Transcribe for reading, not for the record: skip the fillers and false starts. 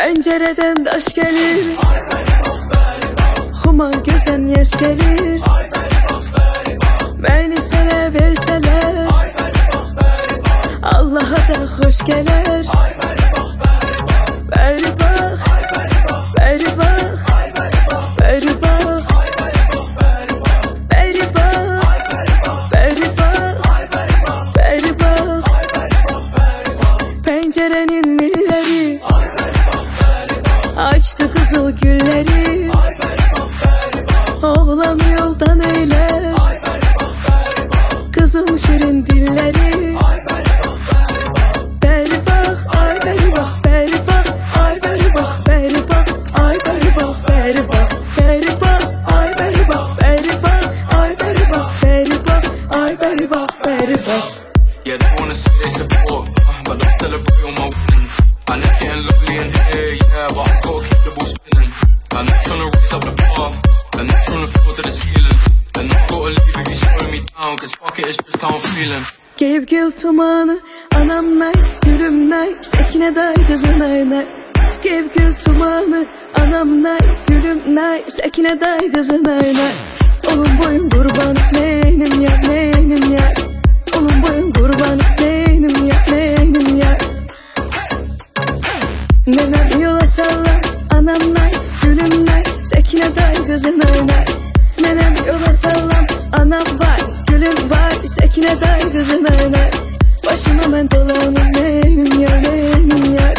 Pencereden taş gelir, Human gözden yaş gelir. Beni sana verseler, Allah'a da hoş gelir. Beri bak, beri bak, beri bak, beri bak, beri bak, beri bak. Pencerenin milleri açtı kızıl gülleri. Oğlan yoldan eyler kızıl şirin dilleri. Beri bak, ay beri bak, beri bak, ay beri bak, beri bak, ay beri bak, beri bak, beri bak, ay beri bak, beri bak, ay beri bak, beri bak, ay beri bak, beri bak. Yeah, they wanna say they support, but don't celebrate all my wins. I never getting lovely in here, yeah, but I gotta keep the ball spinning. I'm not tryna raise up the bar, I'm not tryna fall to the ceiling. And I gotta leave if you're slowing me down, cause fuck it, it's just how I'm feeling. Gevgil tumanı, anam nay, gülüm nay, sekine day kızın ay nay. Gevgil tumanı, anam nay, gülüm nay, sekine day kızın ay nay. Olun boyun kurban, neynim ya, neynim ya. Olun boyun kurban, neynim ya, neynim ya. Nenem yola salla, anam nay, gülüm nay, sekine day kızın ay nay. Nenem yola sallam, anam vay, gülüm vay, sekine day kızın ay nay. Başıma ben dolanım, neynim ya, neynim ya.